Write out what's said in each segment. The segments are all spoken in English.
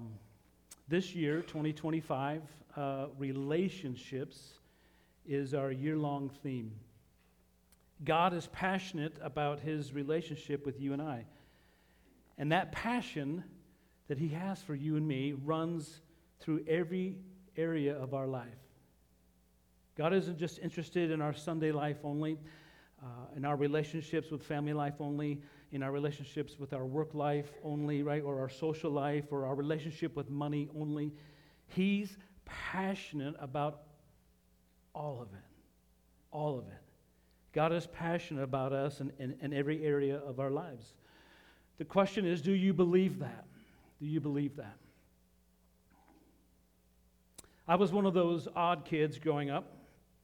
This year, 2025, relationships is our year-long theme. God is passionate about his relationship with you and I. And that passion that he has for you and me runs through every area of our life. God isn't just interested in our Sunday life only, in our relationships with family life only, in our relationships with our work life only, right, or our social life, or our relationship with money only. He's passionate about all of it. All of it. God is passionate about us in every area of our lives. The question is, do you believe that? Do you believe that? I was one of those odd kids growing up.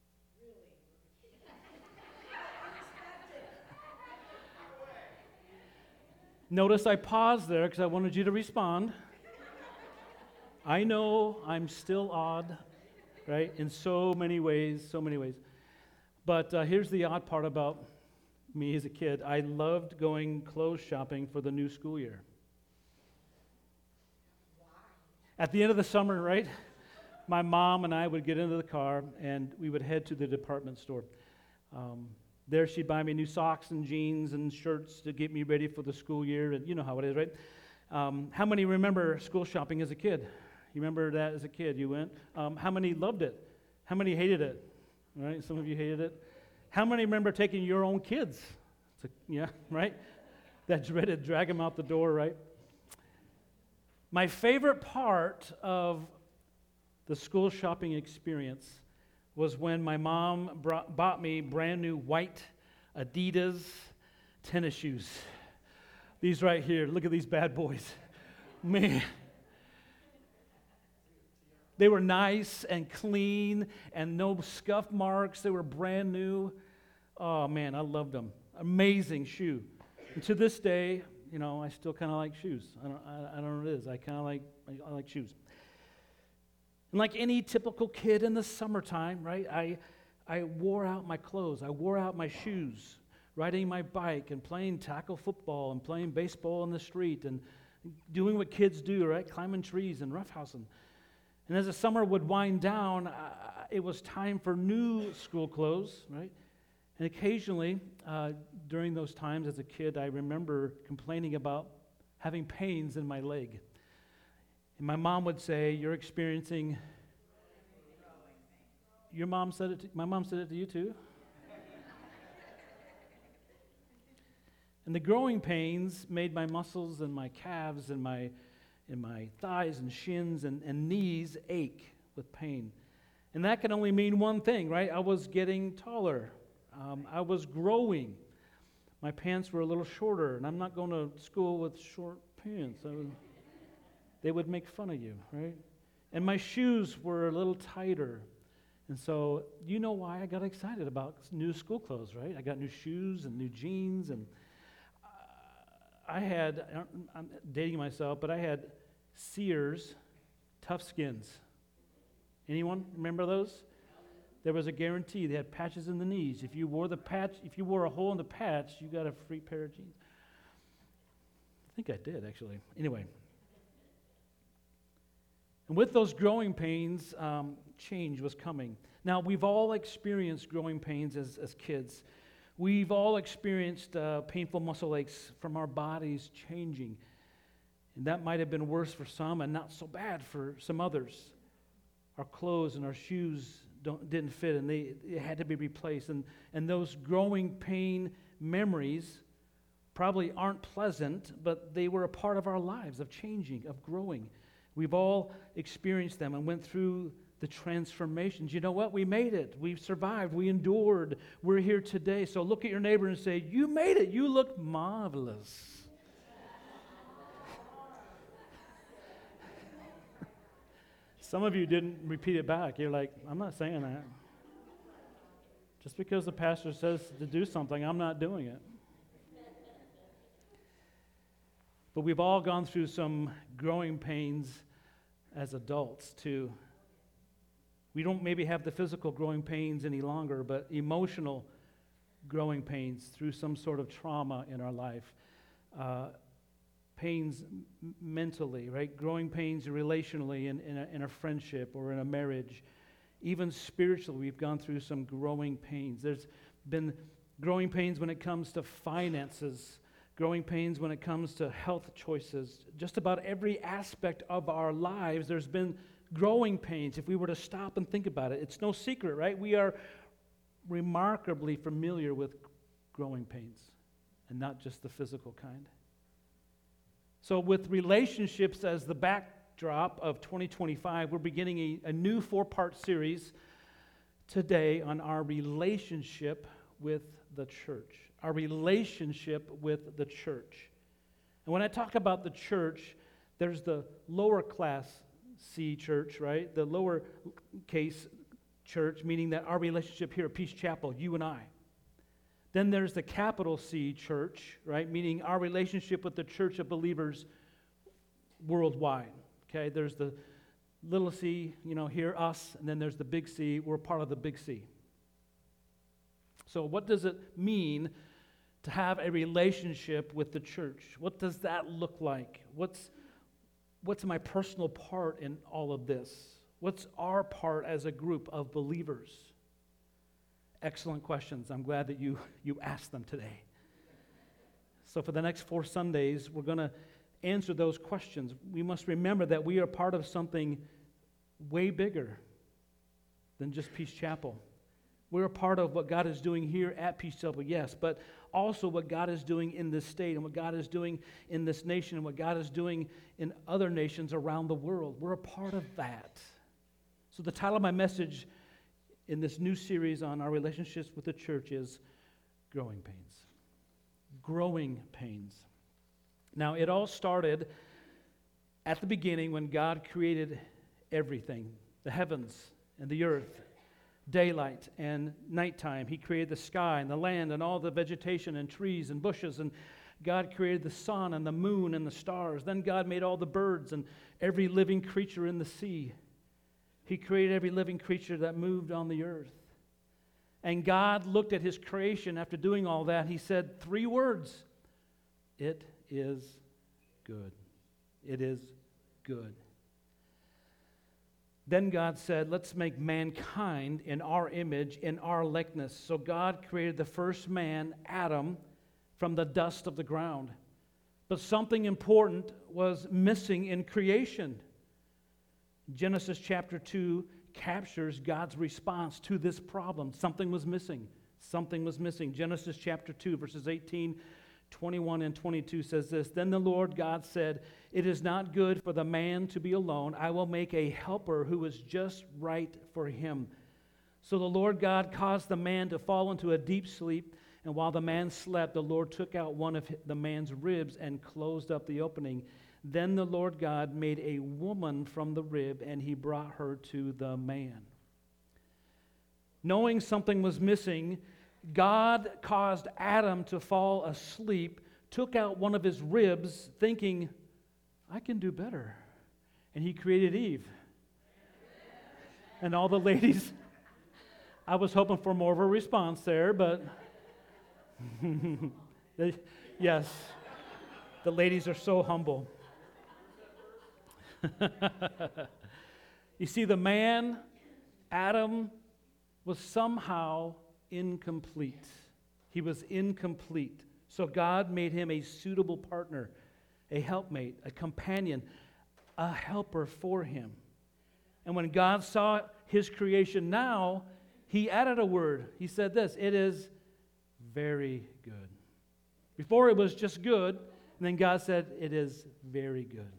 Notice I paused there because I wanted you to respond. I know I'm still odd, right, in so many ways, so many ways. But here's the odd part about me as a kid. I loved going clothes shopping for the new school year. At the end of the summer, right, my mom and I would get into the car and we would head to the department store. There she'd buy me new socks and jeans and shirts to get me ready for the school year, and you know how it is, right? How many remember school shopping as a kid? You remember that as a kid? You went? How many loved it? How many hated it? Right? Some of you hated it. How many remember taking your own kids? Yeah, right? That dreaded drag them out the door, right? My favorite part of the school shopping experience was when my mom bought me brand new white Adidas tennis shoes. These right here, look at these bad boys. Man. They were nice and clean and no scuff marks. They were brand new. Oh man, I loved them. Amazing shoe. And to this day, you know, I still kind of like shoes. I don't know what it is. I like shoes. And like any typical kid in the summertime, right, I wore out my clothes. I wore out my shoes, riding my bike and playing tackle football and playing baseball in the street and doing what kids do, right, climbing trees and roughhousing. And as the summer would wind down, it was time for new school clothes, right? And occasionally, during those times as a kid, I remember complaining about having pains in my leg. And my mom would say, "You're experiencing." Your mom said it. My mom said it to you too. And the growing pains made my muscles and my calves and my thighs and shins and knees ache with pain. And that can only mean one thing, right? I was getting taller. I was growing. My pants were a little shorter, and I'm not going to school with short pants. They would make fun of you, right? And my shoes were a little tighter. And so you know why I got excited about new school clothes, right? I got new shoes and new jeans, and I'm dating myself, but I had Sears Tough Skins. Anyone remember those? There was a guarantee. They had patches in the knees. If you wore a hole in the patch, you got a free pair of jeans. I think I did, actually. Anyway. And with those growing pains, change was coming. Now, we've all experienced growing pains as kids. We've all experienced painful muscle aches from our bodies changing. And that might have been worse for some and not so bad for some others. Our clothes and our shoes didn't fit, and they had to be replaced. And those growing pain memories probably aren't pleasant, but they were a part of our lives, of changing, of growing. We've all experienced them and went through the transformations. You know what? We made it. We've survived. We endured. We're here today. So look at your neighbor and say, "You made it. You look marvelous." Some of you didn't repeat it back. You're like, "I'm not saying that. Just because the pastor says to do something, I'm not doing it." But we've all gone through some growing pains as adults too. We don't maybe have the physical growing pains any longer, but emotional growing pains through some sort of trauma in our life. pains mentally, right? Growing pains relationally in a friendship or in a marriage. Even spiritually, we've gone through some growing pains. There's been growing pains when it comes to finances, growing pains when it comes to health choices. Just about every aspect of our lives, there's been growing pains. If we were to stop and think about it, it's no secret, right? We are remarkably familiar with growing pains, and not just the physical kind. So with relationships as the backdrop of 2025, we're beginning a new 4-part series today on our relationship with the church. Our relationship with the church. And when I talk about the church, there's the lower class C church, right? The lower case church, meaning that our relationship here at Peace Chapel, you and I. Then there's the capital C church, right? Meaning our relationship with the church of believers worldwide. Okay, there's the little c, here, us, and then there's the big C. We're part of the big C. So what does it mean to have a relationship with the church? What does that look like? What's my personal part in all of this? What's our part as a group of believers? Excellent questions. I'm glad that you asked them today. So for the next 4 Sundays, we're going to answer those questions. We must remember that we are part of something way bigger than just Peace Chapel. We're a part of what God is doing here at Peace Chapel, yes, but also what God is doing in this state and what God is doing in this nation and what God is doing in other nations around the world. We're a part of that. So the title of my message in this new series on our relationships with the church is Growing Pains. Growing pains. Now, it all started at the beginning when God created everything, the heavens and the earth, daylight and nighttime. He created the sky and the land and all the vegetation and trees and bushes, and God created the sun and the moon and the stars. Then God made all the birds and every living creature in the sea. He created every living creature that moved on the earth. And God looked at his creation after doing all that. He said 3 words. It is good. It is good. Then God said, let's make mankind in our image, in our likeness. So God created the first man, Adam, from the dust of the ground. But something important was missing in creation. Genesis chapter 2 captures God's response to this problem. Something was missing. Something was missing. Genesis chapter 2, verses 18, 21, and 22 says this, Then the Lord God said, It is not good for the man to be alone. I will make a helper who is just right for him. So the Lord God caused the man to fall into a deep sleep, and while the man slept, the Lord took out one of the man's ribs and closed up the opening. Then the Lord God made a woman from the rib, and he brought her to the man. Knowing something was missing, God caused Adam to fall asleep, took out one of his ribs, thinking, I can do better. And he created Eve. And all the ladies, I was hoping for more of a response there, but yes, the ladies are so humble. You see, the man, Adam, was somehow incomplete. He was incomplete. So God made him a suitable partner, a helpmate, a companion, a helper for him. And when God saw his creation now, he added a word. He said this, it is very good. Before it was just good, and then God said, it is very good.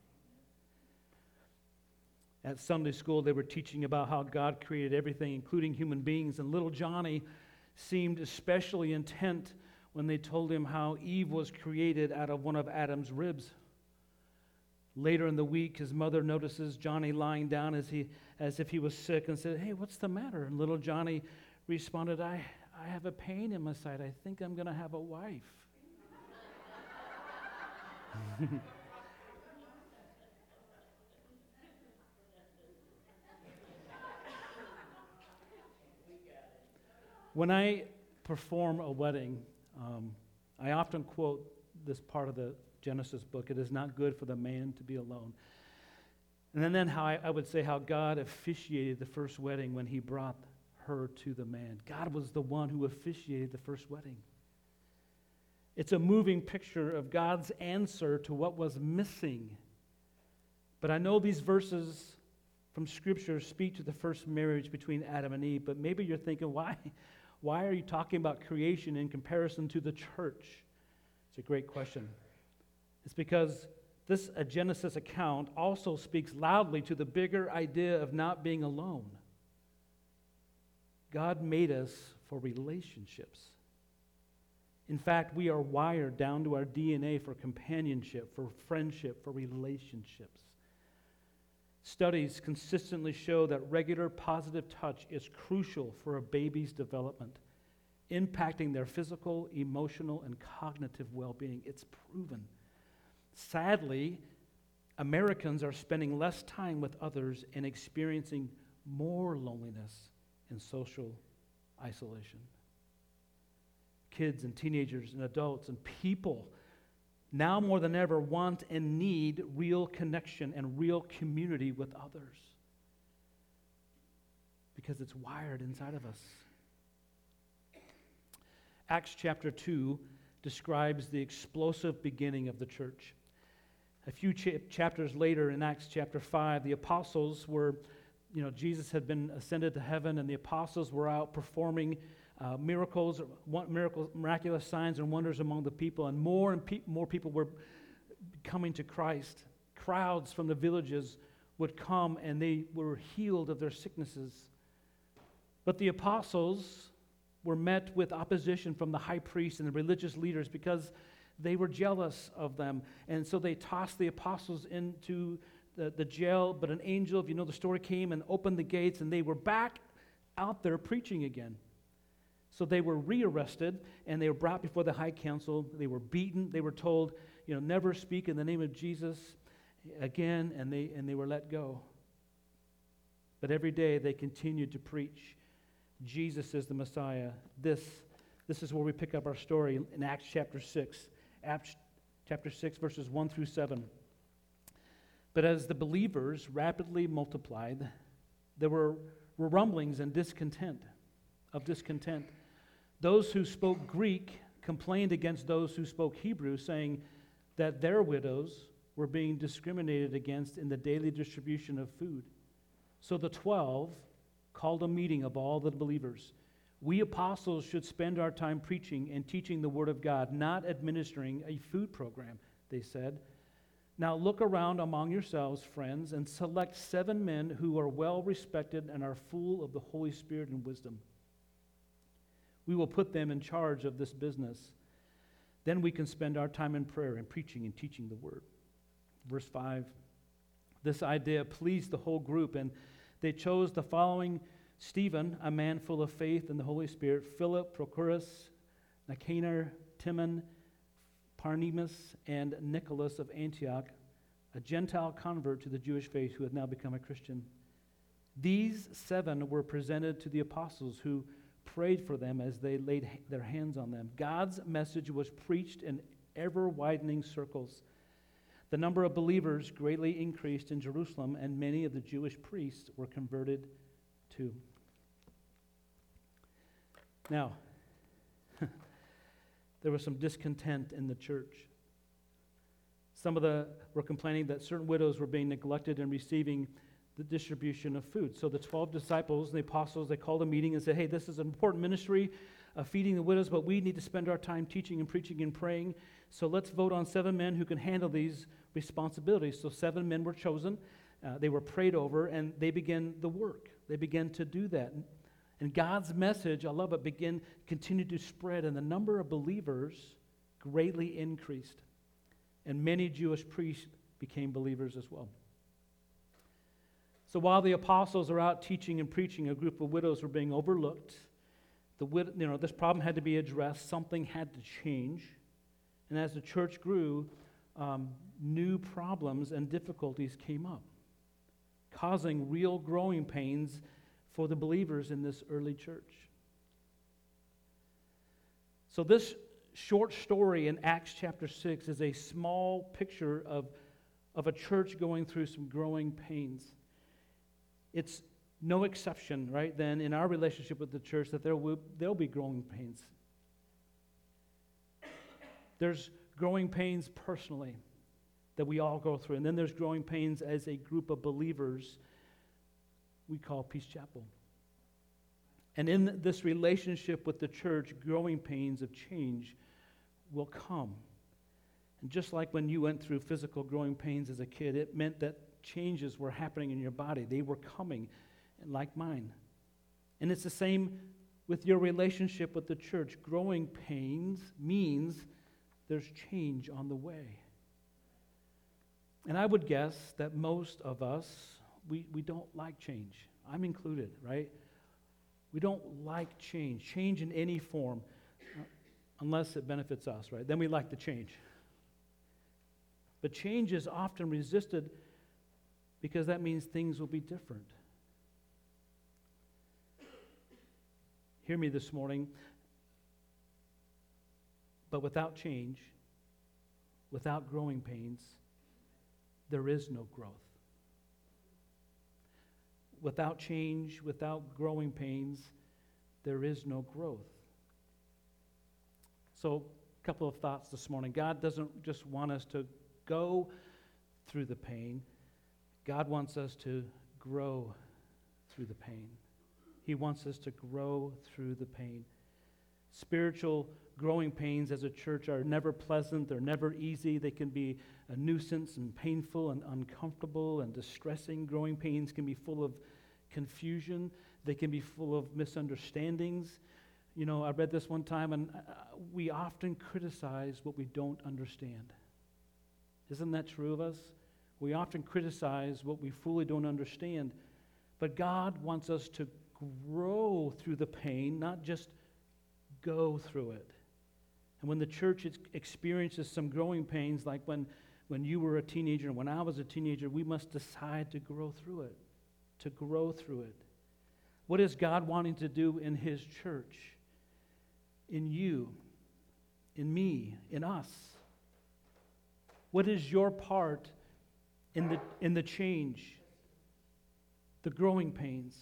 At Sunday school, they were teaching about how God created everything, including human beings, and little Johnny seemed especially intent when they told him how Eve was created out of one of Adam's ribs. Later in the week, his mother notices Johnny lying down as if he was sick and said, Hey, what's the matter? And little Johnny responded, I have a pain in my side. I think I'm going to have a wife. When I perform a wedding, I often quote this part of the Genesis book. It is not good for the man to be alone. And then how I would say how God officiated the first wedding when he brought her to the man. God was the one who officiated the first wedding. It's a moving picture of God's answer to what was missing. But I know these verses from Scripture speak to the first marriage between Adam and Eve, but maybe you're thinking, why are you talking about creation in comparison to the church? It's a great question. It's because this Genesis account also speaks loudly to the bigger idea of not being alone. God made us for relationships. In fact, we are wired down to our DNA for companionship, for friendship, for relationships. Studies consistently show that regular positive touch is crucial for a baby's development, impacting their physical, emotional, and cognitive well-being. It's proven. Sadly, Americans are spending less time with others and experiencing more loneliness and social isolation. Kids and teenagers and adults and people now more than ever want and need real connection and real community with others because it's wired inside of us. Acts chapter 2 describes the explosive beginning of the church. A few chapters later in Acts chapter 5, the apostles were, Jesus had been ascended to heaven, and the apostles were out performing miraculous signs and wonders among the people, and more people were coming to Christ. Crowds from the villages would come, and they were healed of their sicknesses. But the apostles were met with opposition from the high priest and the religious leaders because they were jealous of them. And so they tossed the apostles into the jail, but an angel, if you know the story, came and opened the gates, and they were back out there preaching again. So they were rearrested, and they were brought before the high council. They were beaten. They were told, never speak in the name of Jesus again, and they were let go. But every day they continued to preach, Jesus is the Messiah. This is where we pick up our story in Acts chapter 6. Acts chapter 6, verses 1 through 7. But as the believers rapidly multiplied, there were rumblings and discontent. Those who spoke Greek complained against those who spoke Hebrew, saying that their widows were being discriminated against in the daily distribution of food. So the 12 called a meeting of all the believers. We apostles should spend our time preaching and teaching the Word of God, not administering a food program, they said. Now look around among yourselves, friends, and select 7 men who are well respected and are full of the Holy Spirit and wisdom. We will put them in charge of this business. Then we can spend our time in prayer and preaching and teaching the Word. Verse 5, this idea pleased the whole group, and they chose the following: Stephen, a man full of faith and the Holy Spirit; Philip, Prochorus, Nicanor, Timon, Parmenas, and Nicholas of Antioch, a Gentile convert to the Jewish faith who had now become a Christian. These 7 were presented to the apostles, who prayed for them as they laid their hands on them. God's message was preached in ever-widening circles. The number of believers greatly increased in Jerusalem, and many of the Jewish priests were converted too. Now, there was some discontent in the church. Some were complaining that certain widows were being neglected in receiving the distribution of food. So the 12 disciples and the apostles, they called a meeting and said, hey, this is an important ministry of feeding the widows, but we need to spend our time teaching and preaching and praying. So let's vote on 7 men who can handle these responsibilities. So 7 men were chosen. They were prayed over, and they began the work. They began to do that. And God's message, I love it, continued to spread, and the number of believers greatly increased. And many Jewish priests became believers as well. So while the apostles are out teaching and preaching, a group of widows were being overlooked. This problem had to be addressed. Something had to change. And as the church grew, new problems and difficulties came up, causing real growing pains for the believers in this early church. So this short story in Acts chapter 6 is a small picture of a church going through some growing pains. It's no exception, right, then in our relationship with the church that there'll be growing pains. There's growing pains personally that we all go through. And then there's growing pains as a group of believers we call Peace Chapel. And in this relationship with the church, growing pains of change will come. And just like when you went through physical growing pains as a kid, it meant that changes were happening in your body. They were coming, like mine. And it's the same with your relationship with the church. Growing pains means there's change on the way. And I would guess that most of us, we don't like change. I'm included, right? We don't like change. Change in any form, unless it benefits us, right? Then we like the change. But change is often resisted because that means things will be different. Hear me this morning. But without change, without growing pains, there is no growth. Without change, without growing pains, there is no growth. So, a couple of thoughts this morning. God doesn't just want us to go through the pain. God wants us to grow through the pain. He wants us to grow through the pain. Spiritual growing pains as a church are never pleasant. They're never easy. They can be a nuisance and painful and uncomfortable and distressing. Growing pains can be full of confusion. They can be full of misunderstandings. You know, I read this one time, and we often criticize what we don't understand. Isn't that true of us? We often criticize what we fully don't understand. But God wants us to grow through the pain, not just go through it. And when the church experiences some growing pains, like when you were a teenager and when I was a teenager, we must decide to grow through it, to grow through it. What is God wanting to do in His church, in you, in me, in us? What is your part in the change, the growing pains?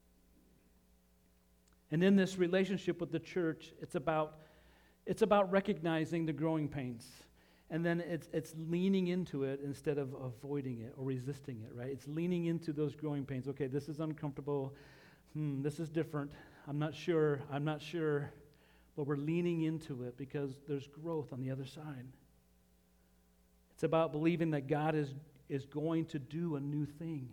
And in this relationship with the church, it's about recognizing the growing pains. And then it's leaning into it instead of avoiding it or resisting it, right? It's leaning into those growing pains. Okay, this is uncomfortable. This is different. I'm not sure. But we're leaning into it because there's growth on the other side. It's about believing that God is going to do a new thing.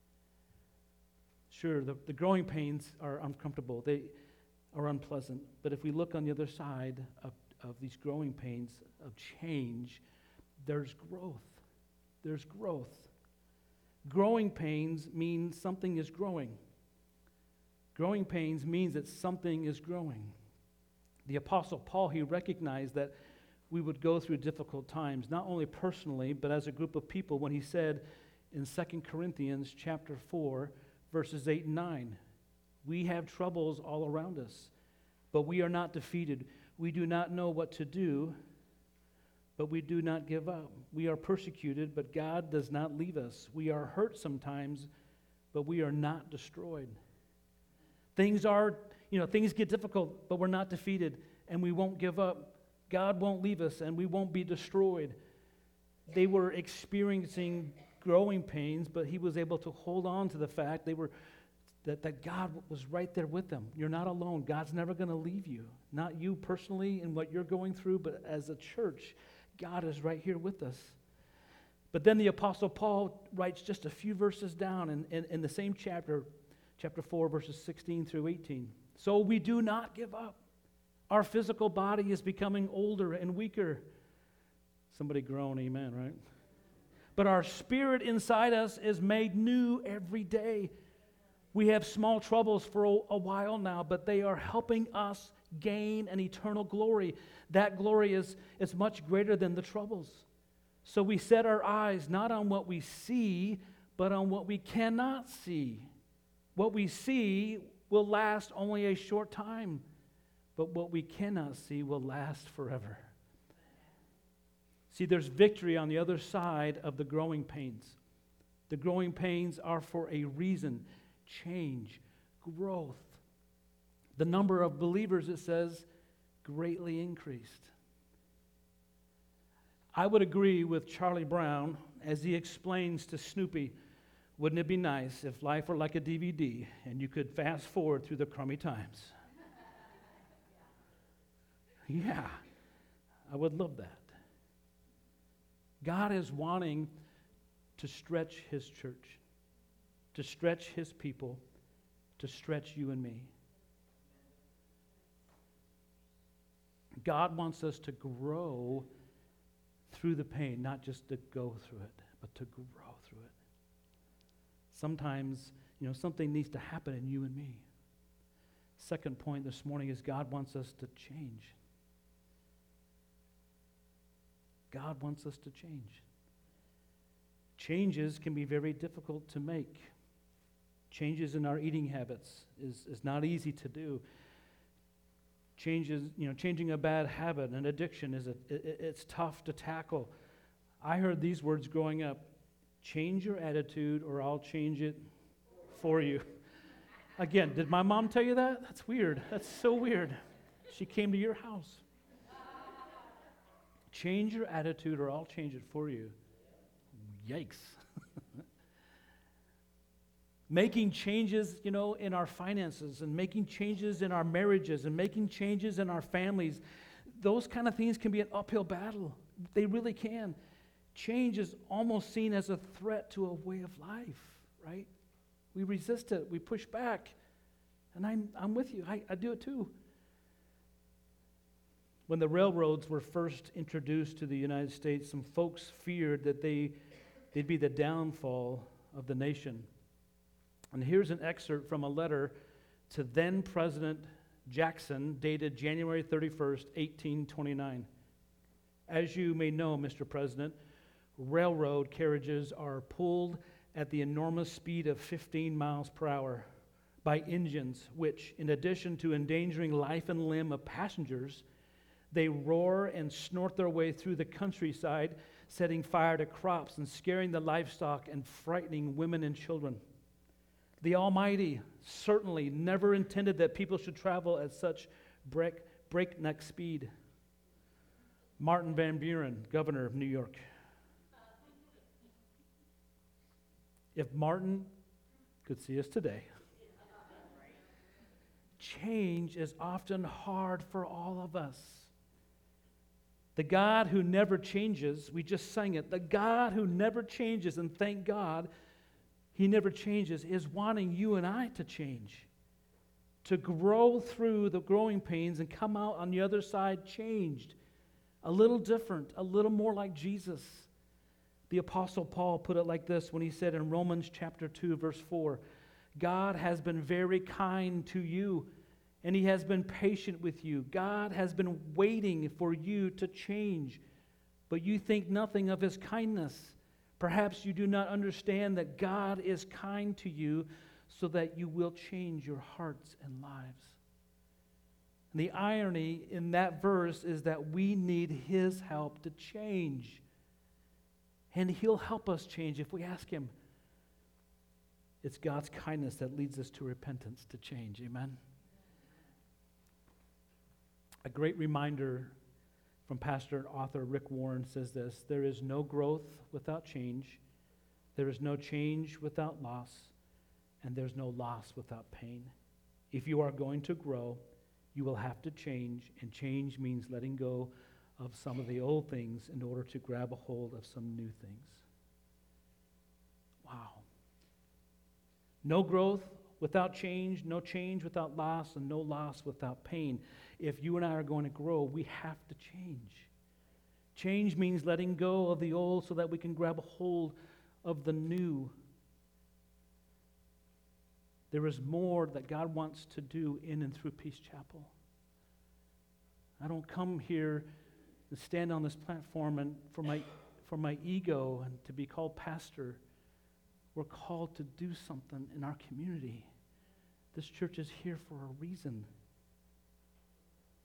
Sure, the growing pains are uncomfortable. They are unpleasant. But if we look on the other side of these growing pains of change, there's growth. There's growth. Growing pains mean something is growing. Growing pains means that something is growing. The Apostle Paul, he recognized that we would go through difficult times, not only personally, but as a group of people, when he said in 2 Corinthians chapter 4, verses 8 and 9, we have troubles all around us, but we are not defeated. We do not know what to do, but we do not give up. We are persecuted, but God does not leave us. We are hurt sometimes, but we are not destroyed. Things get difficult, but we're not defeated, and we won't give up. God won't leave us, and we won't be destroyed. They were experiencing growing pains, but he was able to hold on to the fact that God was right there with them. You're not alone. God's never going to leave you. Not you personally in what you're going through, but as a church, God is right here with us. But then the Apostle Paul writes just a few verses down in the same chapter 4, verses 16 through 18. So we do not give up. Our physical body is becoming older and weaker. Somebody groan, amen, right? But our spirit inside us is made new every day. We have small troubles for a while now, but they are helping us gain an eternal glory. That glory is much greater than the troubles. So we set our eyes not on what we see, but on what we cannot see. What we see will last only a short time, but what we cannot see will last forever. See, there's victory on the other side of the growing pains. The growing pains are for a reason: change, growth. The number of believers, it says, greatly increased. I would agree with Charlie Brown as he explains to Snoopy, wouldn't it be nice if life were like a DVD and you could fast forward through the crummy times? Yeah, I would love that. God is wanting to stretch His church, to stretch His people, to stretch you and me. God wants us to grow through the pain, not just to go through it, but to grow through it. Sometimes, something needs to happen in you and me. Second point this morning is God wants us to change. God wants us to change. Changes can be very difficult to make. Changes in our eating habits is not easy to do. Changing a bad habit, an addiction, it's tough to tackle. I heard these words growing up: change your attitude or I'll change it for you. Again, did my mom tell you that? That's weird. That's so weird. She came to your house. Change your attitude or I'll change it for you. Yikes. Making changes, in our finances, and making changes in our marriages, and making changes in our families, those kind of things can be an uphill battle. They really can. Change is almost seen as a threat to a way of life, right? We resist it. We push back. And I'm with you. I do it too. When the railroads were first introduced to the United States, some folks feared that they'd be the downfall of the nation. And here's an excerpt from a letter to then President Jackson, dated January 31st, 1829. As you may know, Mr. President, railroad carriages are pulled at the enormous speed of 15 miles per hour by engines which, in addition to endangering life and limb of passengers, they roar and snort their way through the countryside, setting fire to crops and scaring the livestock and frightening women and children. The Almighty certainly never intended that people should travel at such breakneck speed. Martin Van Buren, governor of New York. If Martin could see us today, change is often hard for all of us. The God who never changes, we just sang it, the God who never changes, and thank God He never changes, is wanting you and I to change, to grow through the growing pains and come out on the other side changed, a little different, a little more like Jesus. The Apostle Paul put it like this when he said in Romans chapter 2, verse 4, God has been very kind to you, and He has been patient with you. God has been waiting for you to change, but you think nothing of His kindness. Perhaps you do not understand that God is kind to you so that you will change your hearts and lives. And the irony in that verse is that we need His help to change. And He'll help us change if we ask Him. It's God's kindness that leads us to repentance, to change. Amen? A great reminder from pastor and author Rick Warren says this: there is no growth without change, there is no change without loss, and there's no loss without pain. If you are going to grow, you will have to change, and change means letting go of some of the old things in order to grab a hold of some new things. Wow. No growth without change, no change without loss, and no loss without pain. If you and I are going to grow, we have to change. Change means letting go of the old so that we can grab a hold of the new. There is more that God wants to do in and through Peace Chapel. I don't come here to stand on this platform and for my ego and to be called pastor. We're called to do something in our community. This church is here for a reason.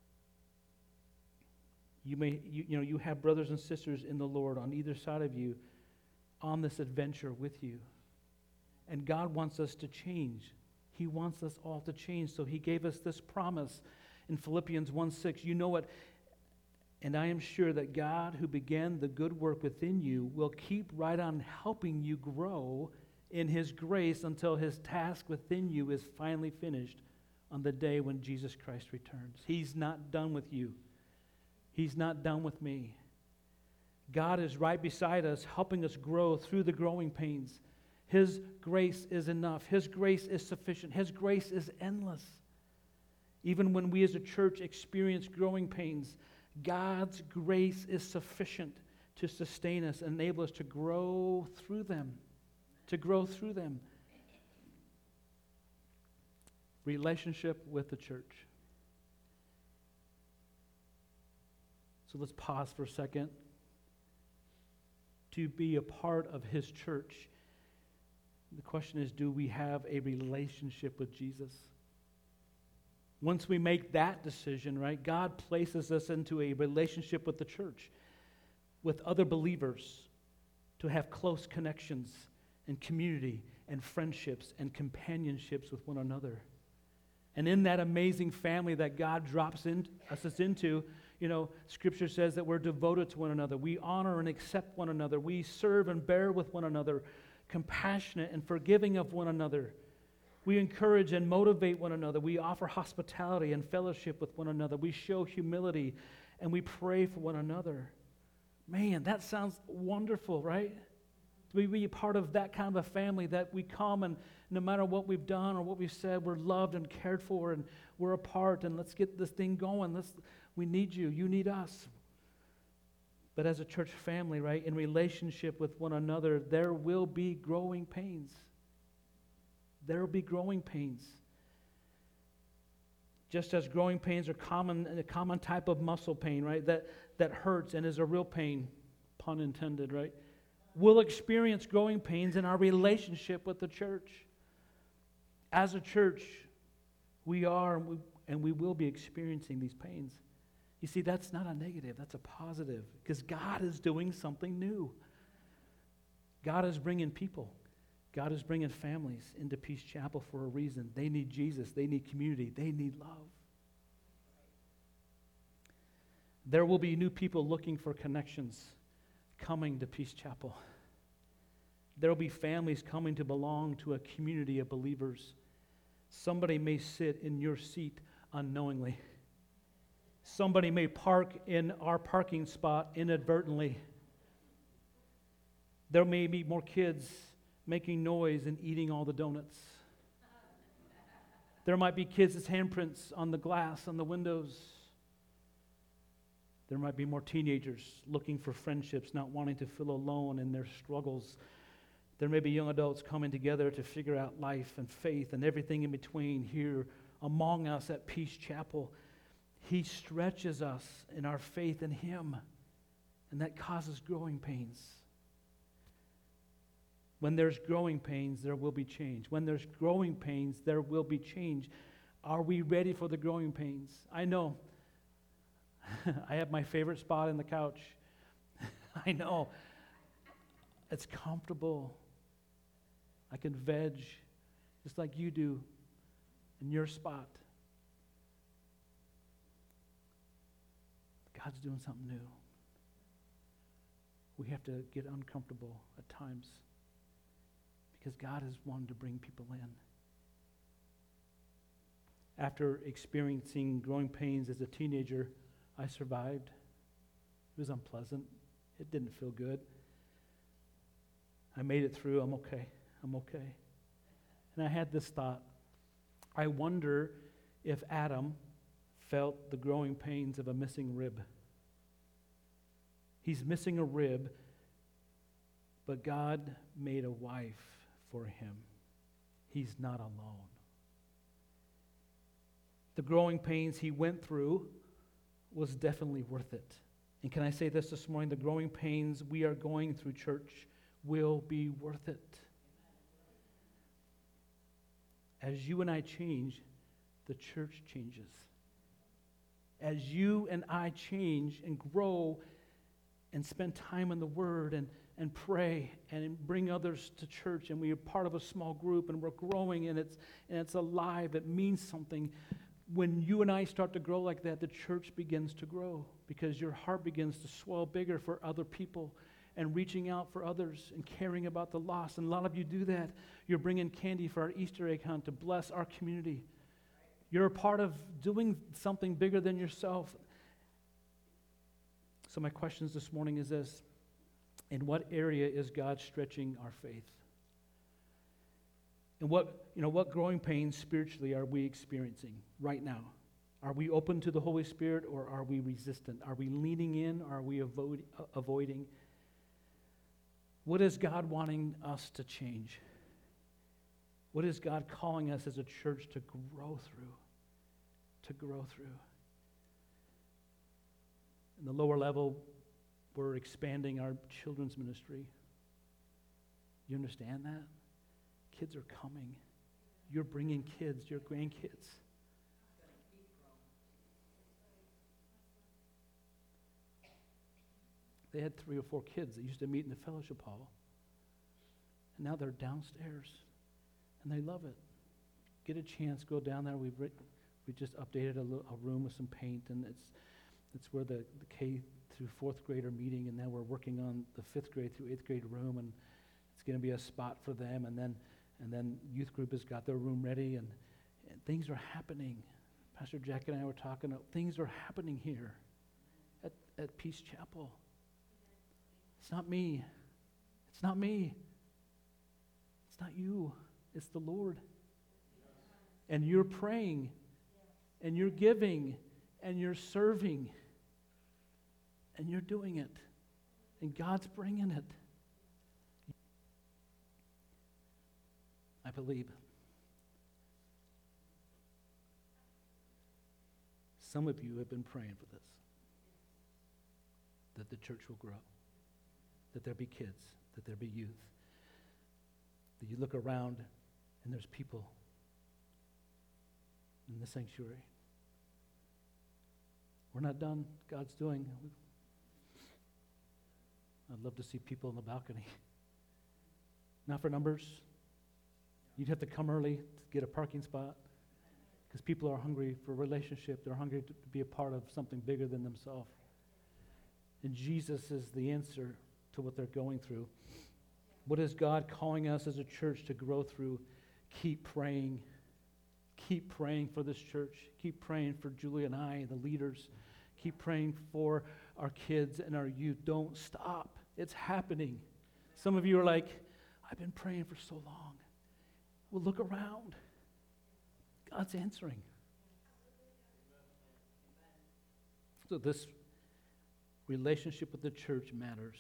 You have brothers and sisters in the Lord on either side of you on this adventure with you. And God wants us to change. He wants us all to change. So he gave us this promise in Philippians 1:6. You know it. And I am sure that God, who began the good work within you, will keep right on helping you grow in his grace until his task within you is finally finished on the day when Jesus Christ returns. He's not done with you. He's not done with me. God is right beside us, helping us grow through the growing pains. His grace is enough. His grace is sufficient. His grace is endless. Even when we as a church experience growing pains, God's grace is sufficient to sustain us and enable us to grow through them. To grow through them. Relationship with the church. So let's pause for a second. To be a part of his church, the question is, do we have a relationship with Jesus? Once we make that decision, right, God places us into a relationship with the church, with other believers, to have close connections and community and friendships and companionships with one another. And in that amazing family that God drops us into, Scripture says that we're devoted to one another. We honor and accept one another. We serve and bear with one another, compassionate and forgiving of one another. We encourage and motivate one another. We offer hospitality and fellowship with one another. We show humility and we pray for one another. Man, that sounds wonderful, right? To be a part of that kind of a family that we come and no matter what we've done or what we've said, we're loved and cared for and we're a part and let's get this thing going. We need you. You need us. But as a church family, right, in relationship with one another, there will be growing pains. There will be growing pains. Just as growing pains are a common type of muscle pain, right, that hurts and is a real pain, pun intended, right? We'll experience growing pains in our relationship with the church. As a church, we are and we will be experiencing these pains. You see, that's not a negative, that's a positive, because God is doing something new. God is bringing people. God is bringing families into Peace Chapel for a reason. They need Jesus. They need community. They need love. There will be new people looking for connections coming to Peace Chapel. There will be families coming to belong to a community of believers. Somebody may sit in your seat unknowingly. Somebody may park in our parking spot inadvertently. There may be more kids making noise and eating all the donuts. There might be kids' handprints on the glass, on the windows. There might be more teenagers looking for friendships, not wanting to feel alone in their struggles. There may be young adults coming together to figure out life and faith and everything in between here among us at Peace Chapel. He stretches us in our faith in Him, and that causes growing pains. When there's growing pains, there will be change. When there's growing pains, there will be change. Are we ready for the growing pains? I know. I have my favorite spot in the couch. I know. It's comfortable. I can veg just like you do in your spot. God's doing something new. We have to get uncomfortable at times because God has wanted to bring people in. After experiencing growing pains as a teenager, I survived. It was unpleasant. It didn't feel good. I made it through. I'm okay. And I had this thought. I wonder if Adam felt the growing pains of a missing rib. He's missing a rib, but God made a wife for him. He's not alone. The growing pains he went through was definitely worth it. And can I say this morning? The growing pains we are going through, church, will be worth it. As you and I change, the church changes. as you and I change and grow and spend time in the Word and pray and bring others to church, and we are part of a small group and we're growing and it's alive, it means something. When you and I start to grow like that, the church begins to grow because your heart begins to swell bigger for other people and reaching out for others and caring about the lost. And a lot of you do that. You're bringing candy for our Easter egg hunt to bless our community. You're a part of doing something bigger than yourself. So my questions this morning is this: in what area is God stretching our faith? And what growing pains spiritually are we experiencing right now? Are we open to the Holy Spirit, or are we resistant? Are we leaning in, or are we avoiding? What is God wanting us to change? What is God calling us as a church to grow through? In the lower level, we're expanding our children's ministry. You understand that? Kids are coming. You're bringing kids, your grandkids. They had 3 or 4 kids that used to meet in the fellowship hall. And now they're downstairs. And they love it. Get a chance, go down there. We just updated a room with some paint, and it's where the K through 4th grade are meeting, and now we're working on the 5th grade through 8th grade room, and it's going to be a spot for them. And then youth group has got their room ready, and things are happening. Pastor Jack and I were talking, things are happening here at Peace Chapel. It's not me. It's not me. It's not you. It's the Lord. And you're praying, and you're giving, and you're serving, and you're doing it, and God's bringing it. I believe some of you have been praying for this, that the church will grow, that there be kids, that there be youth, that you look around and there's people in the sanctuary. We're not done. God's doing. I'd love to see people in the balcony. Not for numbers. You'd have to come early to get a parking spot because people are hungry for a relationship. They're hungry to be a part of something bigger than themselves. And Jesus is the answer to what they're going through. What is God calling us as a church to grow through? Keep praying. Keep praying for this church. Keep praying for Julie and I, the leaders. Keep praying for our kids and our youth. Don't stop. It's happening. Some of you are like, I've been praying for so long. Well, look around. God's answering. So this relationship with the church matters.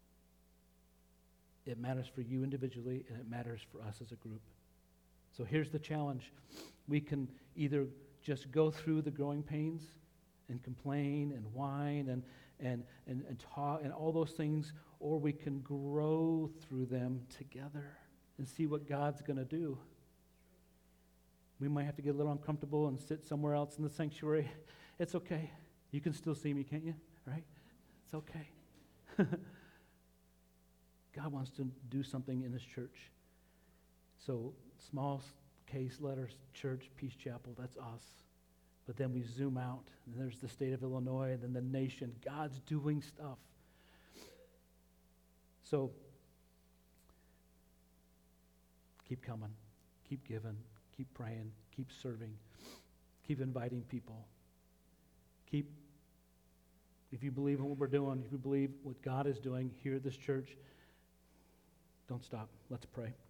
It matters for you individually, and it matters for us as a group. So here's the challenge. We can either just go through the growing pains and complain and whine and talk and all those things, or we can grow through them together and see what God's going to do. We might have to get a little uncomfortable and sit somewhere else in the sanctuary. It's okay. You can still see me, can't you? Right? It's okay. God wants to do something in His church. So small case letters, church, Peace Chapel, that's us. But then we zoom out, and there's the state of Illinois, and then the nation. God's doing stuff. So keep coming, keep giving, keep praying, keep serving, keep inviting people. If you believe in what we're doing, if you believe what God is doing here at this church, don't stop. Let's pray.